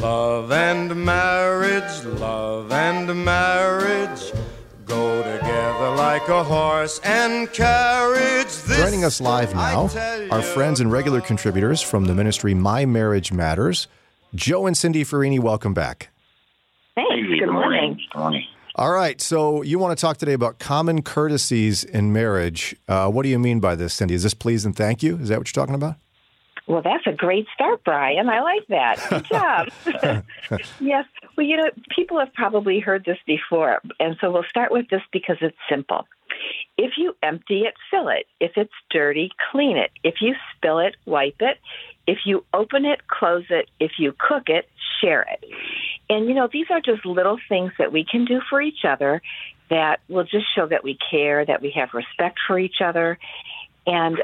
Love and marriage go together like a horse and carriage. Joining us live now, our friends and regular contributors from the ministry My Marriage Matters, Joe and Cindy Farini. Welcome back. Thanks. Good morning. Good morning. All right, so you want to talk today about common courtesies in marriage. What do you mean by this, Cindy? Is this please and thank you? Is that what you're talking about? Well, that's a great start, Brian. I like that. Good job. Yes. Well, people have probably heard this before, and so we'll start with this because it's simple. If you empty it, fill it. If it's dirty, clean it. If you spill it, wipe it. If you open it, close it. If you cook it, share it. And, these are just little things that we can do for each other that will just show that we care, that we have respect for each other. And,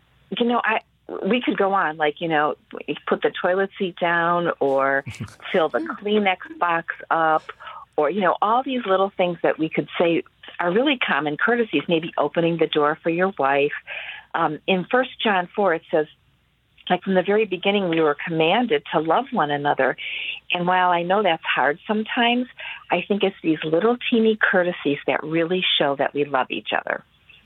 we could go on, put the toilet seat down or fill the Kleenex box up or, all these little things that we could say are really common courtesies, maybe opening the door for your wife. In 1 John 4, it says, from the very beginning, we were commanded to love one another. And while I know that's hard sometimes, I think it's these little teeny courtesies that really show that we love each other.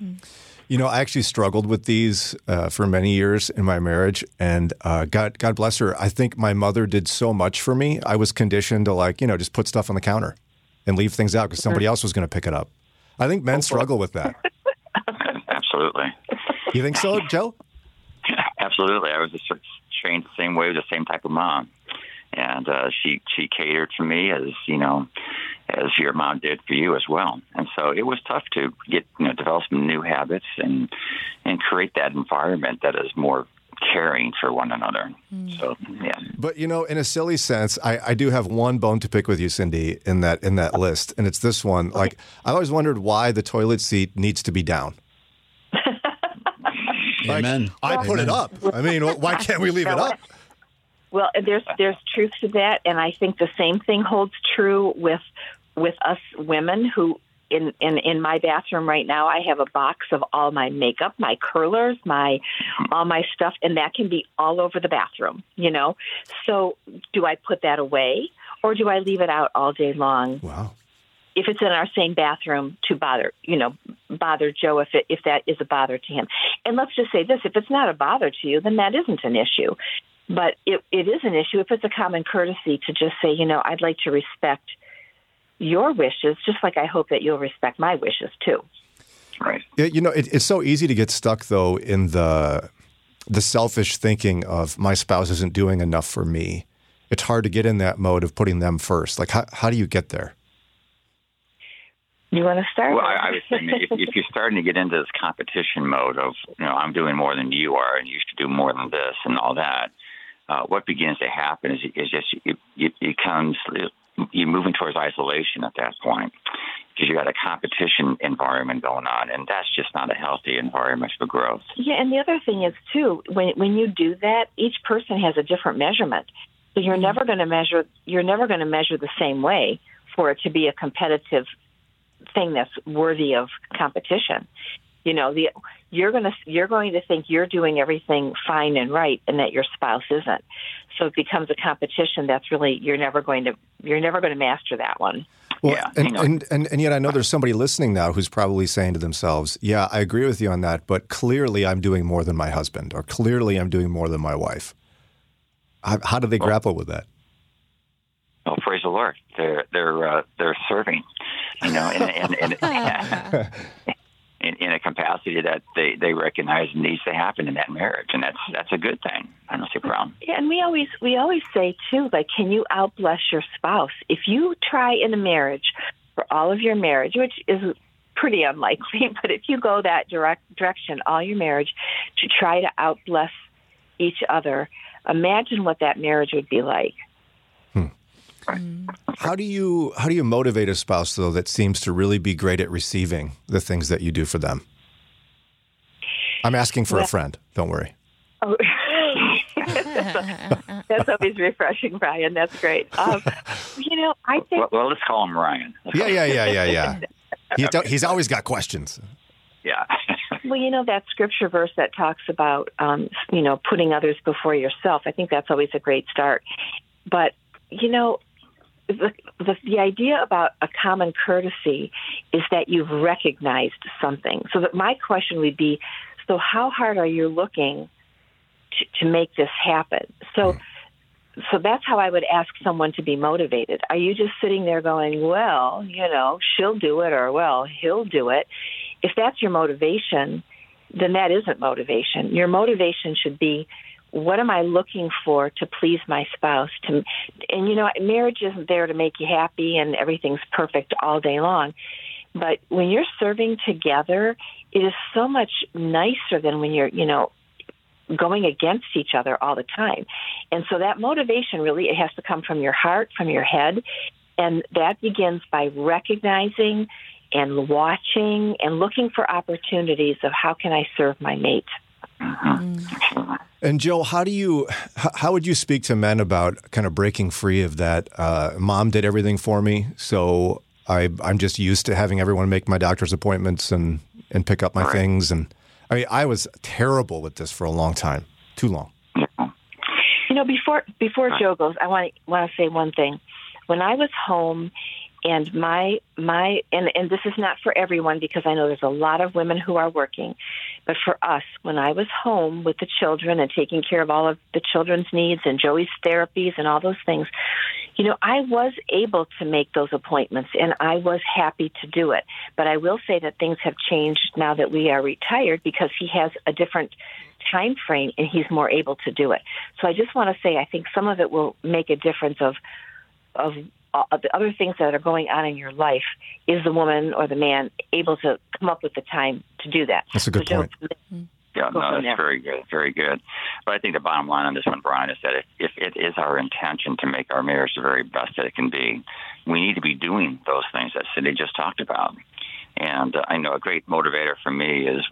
I actually struggled with these for many years in my marriage, and God bless her. I think my mother did so much for me. I was conditioned to just put stuff on the counter and leave things out because somebody else was going to pick it up. I think men struggle with that. Absolutely. You think so, Joe? Absolutely. I was just trained the same way with the same type of mom. And she catered to me as your mom did for you as well. And so it was tough to develop some new habits and create that environment that is more caring for one another. So, yeah. But, in a silly sense, I do have one bone to pick with you, Cindy, in that list. And it's this one. I always wondered why the toilet seat needs to be down. Amen. I put it up. I mean, why can't we leave it up? Well, there's truth to that, and I think the same thing holds true with us women who, in my bathroom right now, I have a box of all my makeup, my curlers, all my stuff, and that can be all over the bathroom, So do I put that away, or do I leave it out all day long? Wow. If it's in our same bathroom to bother Joe if that is a bother to him. And let's just say this, if it's not a bother to you, then that isn't an issue. But it is an issue if it's a common courtesy to just say, I'd like to respect your wishes, just like I hope that you'll respect my wishes too. Right. It's so easy to get stuck, though, in the selfish thinking of my spouse isn't doing enough for me. It's hard to get in that mode of putting them first. How do you get there? You want to start? Well, I was saying if you're starting to get into this competition mode of, I'm doing more than you are and you should do more than this and all that, what begins to happen is just you're moving towards isolation at that point because you got a competition environment going on, and that's just not a healthy environment for growth. Yeah, and the other thing is, too, when you do that, each person has a different measurement. So you're never going to measure the same way for it to be a competitive thing that's worthy of competition. You're going to think you're doing everything fine and right, and that your spouse isn't. So it becomes a competition that's really you're never going to master that one. Well, yeah, and yet I know there's somebody listening now who's probably saying to themselves, "Yeah, I agree with you on that, but clearly I'm doing more than my husband, or clearly I'm doing more than my wife." How do they grapple with that? Well, praise the Lord. They're serving, in a capacity that they recognize needs to happen in that marriage, and that's a good thing. I don't see a problem. Yeah, and we always say too, can you outbless your spouse? If you try in a marriage for all of your marriage, which is pretty unlikely, but if you go that direction all your marriage to try to outbless each other, imagine what that marriage would be like. How do you motivate a spouse, though, that seems to really be great at receiving the things that you do for them? I'm asking for a friend. Don't worry. Oh. That's always refreshing, Brian. That's great. I think. Well, let's call him Ryan. Yeah. He's always got questions. Yeah. Well, that scripture verse that talks about, putting others before yourself. I think that's always a great start. But the idea about a common courtesy is that you've recognized something. So that my question would be, so how hard are you looking to make this happen? So that's how I would ask someone to be motivated. Are you just sitting there going, well, she'll do it, or, well, he'll do it? If that's your motivation, then that isn't motivation. Your motivation should be, what am I looking for to please my spouse? Marriage isn't there to make you happy and everything's perfect all day long. But when you're serving together, it is so much nicer than when you're, going against each other all the time. And so that motivation really, it has to come from your heart, from your head. And that begins by recognizing and watching and looking for opportunities of how can I serve my mate. And Joe, how would you speak to men about kind of breaking free of that? Mom did everything for me, so I'm just used to having everyone make my doctor's appointments and pick up my things. And I mean, I was terrible with this for a long time, too long. Before Joe goes, I want to say one thing. When I was home, and and this is not for everyone because I know there's a lot of women who are working, but for us, when I was home with the children and taking care of all of the children's needs and Joey's therapies and all those things, I was able to make those appointments and I was happy to do it. But I will say that things have changed now that we are retired because he has a different time frame and he's more able to do it. So I just want to say I think some of it will make a difference of the other things that are going on in your life. Is the woman or the man able to come up with the time to do that? That's a good point. Yeah, no, that's very good, very good. But I think the bottom line on this one, Brian, is that if it is our intention to make our marriage the very best that it can be, we need to be doing those things that Cindy just talked about. And I know a great motivator for me is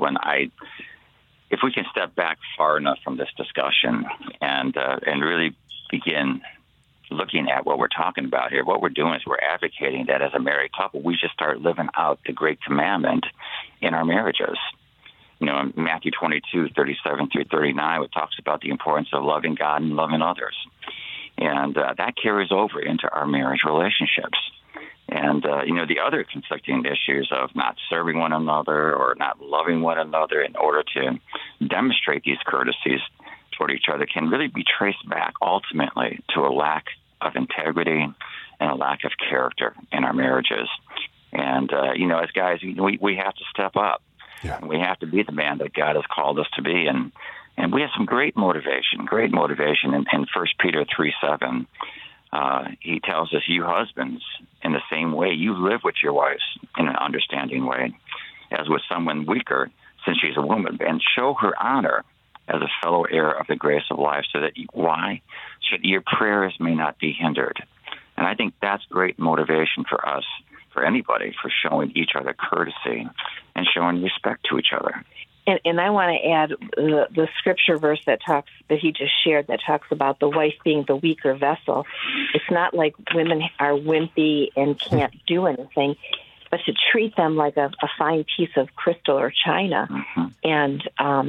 if we can step back far enough from this discussion and really begin looking at what we're talking about here, what we're doing is we're advocating that as a married couple, we just start living out the great commandment in our marriages. In Matthew 22:37-39, it talks about the importance of loving God and loving others. And that carries over into our marriage relationships. And, the other conflicting issues of not serving one another or not loving one another in order to demonstrate these courtesies toward each other can really be traced back ultimately to a lack of integrity and a lack of character in our marriages. And, as guys, we have to step up. Yeah. We have to be the man that God has called us to be. And we have some great motivation in 1 Peter 3:7. He tells us, you husbands, in the same way, you live with your wives in an understanding way, as with someone weaker, since she's a woman, and show her honor as a fellow heir of the grace of life, so that your prayers may not be hindered. And I think that's great motivation for us, for anybody, for showing each other courtesy and showing respect to each other. And I want to add the scripture verse that he just shared that talks about the wife being the weaker vessel. It's not like women are wimpy and can't do anything, but to treat them like a fine piece of crystal or china, and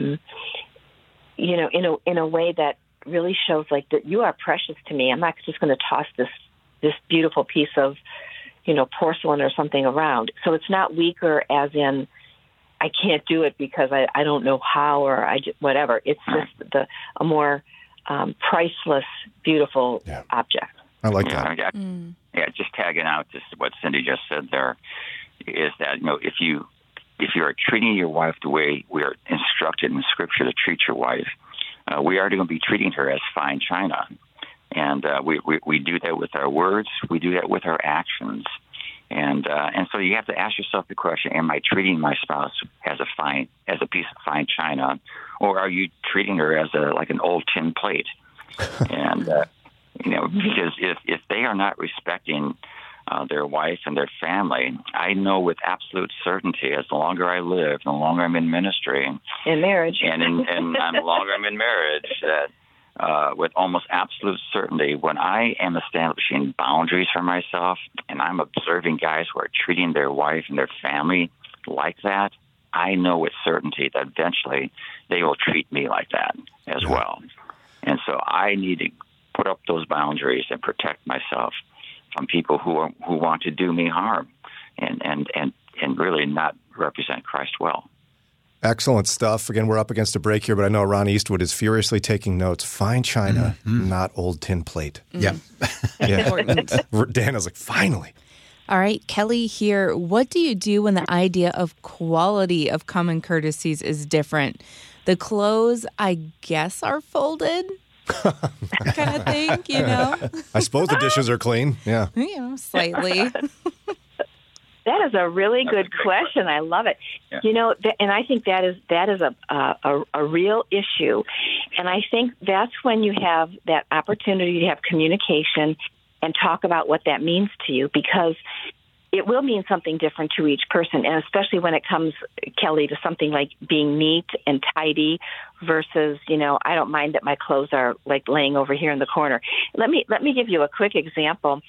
in a way that really shows like that you are precious to me. I'm not just going to toss this beautiful piece of porcelain or something around. So it's not weaker as in I can't do it because I don't know how or whatever. It's just a more priceless, beautiful object. I like that. Yeah, just tagging out just what Cindy just said there is that if you are treating your wife the way we are instructed in Scripture to treat your wife, we are going to be treating her as fine china. And we do that with our words. We do that with our actions. And so you have to ask yourself the question: am I treating my spouse as a piece of fine china, or are you treating her as like an old tin plate? And because if they are not respecting their wife and their family, I know with absolute certainty, as the longer I live, the longer I'm in ministry, in marriage, and the longer I'm in marriage, that with almost absolute certainty, when I am establishing boundaries for myself and I'm observing guys who are treating their wife and their family like that, I know with certainty that eventually they will treat me like that as well. And so I need to put up those boundaries and protect myself from people who want to do me harm and really not represent Christ well. Excellent stuff. Again, we're up against a break here, but I know Ron Eastwood is furiously taking notes. Fine china, not old tin plate. Yeah. Important. Dana's like, finally. All right, Kelly here. What do you do when the idea of quality of common courtesies is different? The clothes, I guess, are folded, kind of thing, you know? I suppose the dishes are clean. Yeah. Slightly. That is a really good question. I love it. Yeah. You know, and I think that is a real issue. And I think that's when you have that opportunity to have communication and talk about what that means to you, because it will mean something different to each person, and especially when it comes, Kelly, to something like being neat and tidy versus, you know, I don't mind that my clothes are like laying over here in the corner. Let me give you a quick example.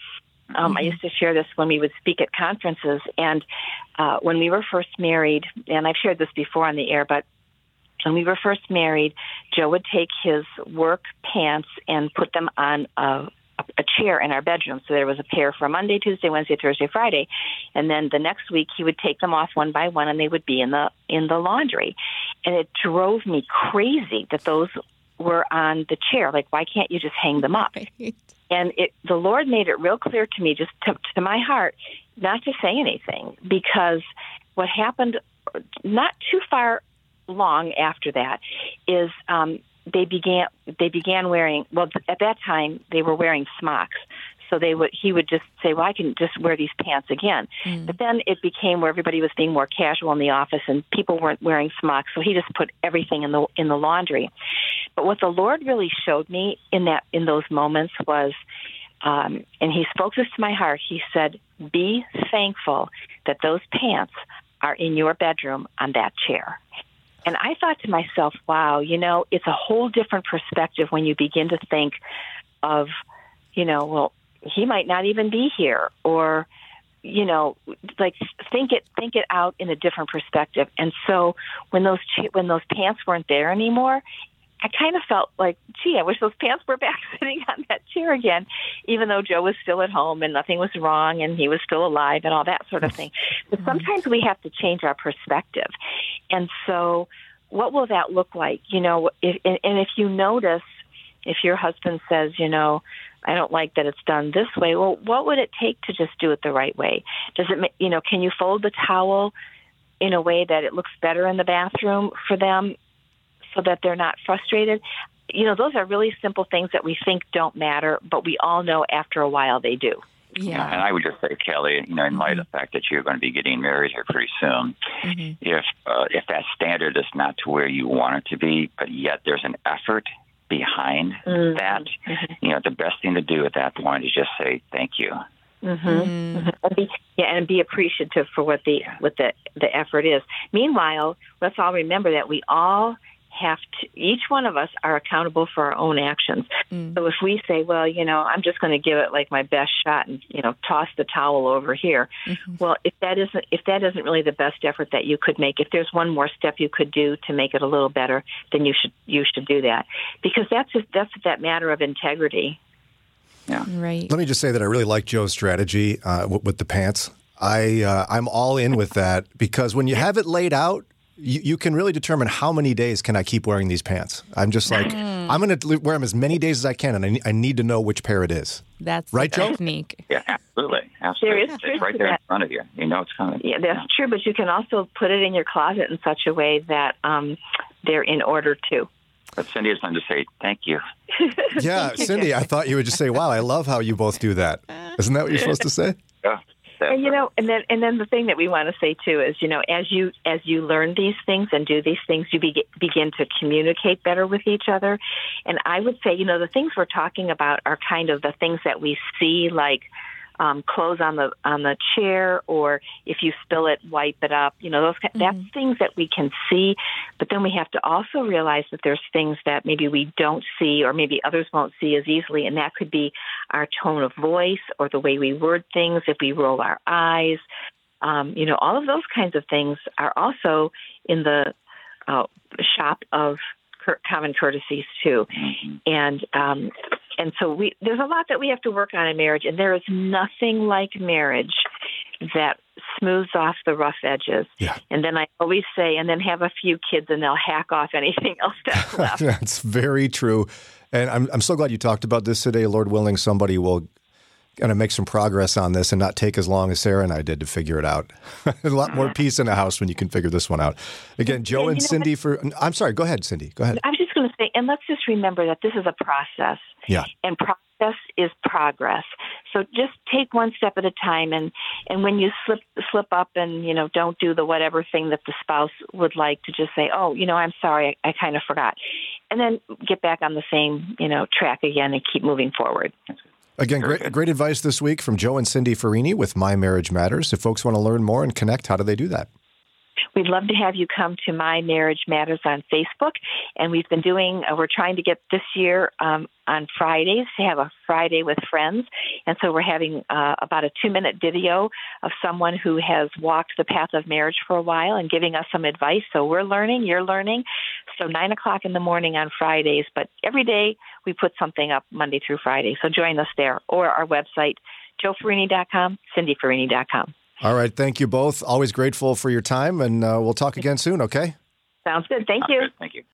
I used to share this when we would speak at conferences, and when we were first married, and I've shared this before on the air, but when we were first married, Joe would take his work pants and put them on a chair in our bedroom. So there was a pair for Monday, Tuesday, Wednesday, Thursday, Friday, and then the next week he would take them off one by one, and they would be in the laundry. And it drove me crazy that those were on the chair. Like, why can't you just hang them up? Right. And the Lord made it real clear to me, just to my heart, not to say anything, because what happened not too far long after that is they began wearing, well, at that time they were wearing smocks. So he would just say, well, I can just wear these pants again. But then it became where everybody was being more casual in the office and people weren't wearing smocks. So he just put everything in the laundry. But what the Lord really showed me in those moments was, and he spoke this to my heart, he said, be thankful that those pants are in your bedroom on that chair. And I thought to myself, wow, you know, it's a whole different perspective when you begin to think of, you know, well, he might not even be here, or, you know, like think it out in a different perspective. And so when those pants weren't there anymore, I kind of felt like, gee, I wish those pants were back sitting on that chair again, even though Joe was still at home and nothing was wrong and he was still alive and all that sort of thing. But sometimes we have to change our perspective. And so what will that look like? You know, if you notice, if your husband says, you know, I don't like that it's done this way, well, what would it take to just do it the right way? Does it, you know, can you fold the towel in a way that it looks better in the bathroom for them so that they're not frustrated? You know, those are really simple things that we think don't matter, but we all know after a while they do. Yeah. And I would just say, Kelly, you know, in light of the fact that you're going to be getting married here pretty soon, if that standard is not to where you want it to be, but yet there's an effort behind that, you know, the best thing to do at that point is just say thank you. And be appreciative for what the effort is. Meanwhile, let's all remember that we all have to, each one of us are accountable for our own actions. So if we say, well, you know, I'm just going to give it like my best shot and, you know, toss the towel over here. Well, if that isn't really the best effort that you could make, if there's one more step you could do to make it a little better, then you should do that, because that's that matter of integrity. Yeah. Right. Let me just say that I really like Joe's strategy with the pants. I'm all in with that, because when you have it laid out, you can really determine how many days can I keep wearing these pants. I'm just like, I'm going to wear them as many days as I can, and I need to know which pair it is. That's right, the Joe? technique. Yeah, absolutely. There is truth it's right to there in that. front of you. You know it's coming. Yeah, that's true, but you can also put it in your closet in such a way that they're in order too. But Cindy is going to say thank you. Yeah, Cindy, I thought you would just say, wow, I love how you both do that. Isn't that what you're supposed to say? Yeah. And you know, and then the thing that we want to say too is, you know, as you learn these things and do these things, you begin to communicate better with each other. And I would say, you know, the things we're talking about are kind of the things that we see, like clothes on the chair, or if you spill it, wipe it up. You know, that's things that we can see. But then we have to also realize that there's things that maybe we don't see, or maybe others won't see as easily, and that could be our tone of voice or the way we word things, if we roll our eyes. You know, all of those kinds of things are also in the shop of common courtesies too. And And so there's a lot that we have to work on in marriage, and there is nothing like marriage that smooths off the rough edges. Yeah. And then I always say, and then have a few kids and they'll hack off anything else that's left. That's very true. And I'm so glad you talked about this today. Lord willing, somebody will kind of make some progress on this and not take as long as Sarah and I did to figure it out. A lot more peace in the house when you can figure this one out. Again, Joe and Cindy I'm sorry, go ahead, Cindy. Go ahead. I was just going to say, and let's just remember that this is a process. Yeah. And process is progress. So just take one step at a time. And when you slip up and, don't do the whatever thing that the spouse would like, to just say, oh, I'm sorry, I kind of forgot. And then get back on the same, track again and keep moving forward. Again, great advice this week from Joe and Cindy Farini with My Marriage Matters. If folks want to learn more and connect, how do they do that? We'd love to have you come to My Marriage Matters on Facebook. And we've been we're trying to get this year on Fridays to have a Friday with friends. And so we're having about a 2-minute video of someone who has walked the path of marriage for a while and giving us some advice. So we're learning, you're learning. So 9 o'clock in the morning on Fridays. But every day we put something up Monday through Friday. So join us there, or our website, joefarini.com, cindyfarini.com. All right. Thank you both. Always grateful for your time, and we'll talk again soon, okay? Sounds good. Thank you. Thank you.